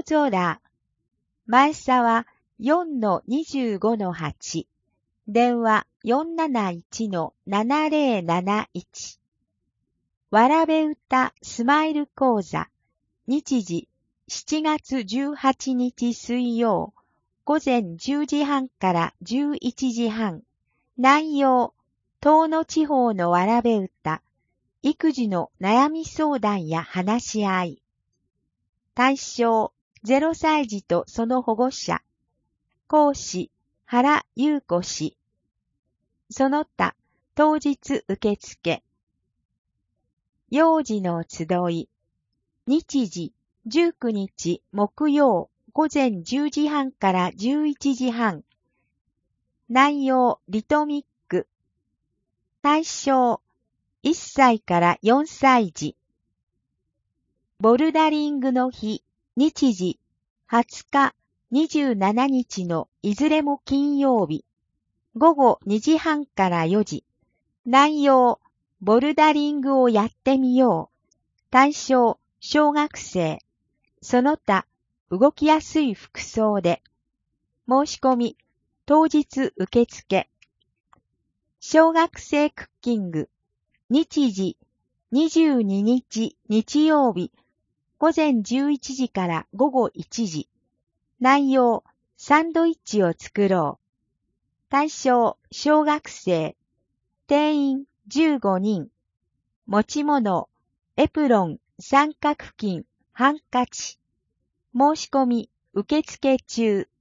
青空。前沢 4-25-8。電話 471-7071。わらべ歌スマイル講座。日時7月18日水曜。午前10時半から11時半。内容、東野地方のわらべ歌。育児の悩み相談や話し合い。対象、0歳児とその保護者。講師、原優子氏。その他、当日受付。幼児の集い。日時、19日木曜午前10時半から11時半。内容、リトミック。対象、1歳から4歳児。ボルダリングの日、日時、20日、27日のいずれも金曜日。午後2時半から4時。内容、ボルダリングをやってみよう。対象、小学生。その他、動きやすい服装で。申し込み、当日受付。小学生クッキング。日時、22日日曜日。午前11時から午後1時。内容、サンドイッチを作ろう。対象、小学生。定員15人。持ち物、エプロン、三角巾、ハンカチ。申し込み、受付中。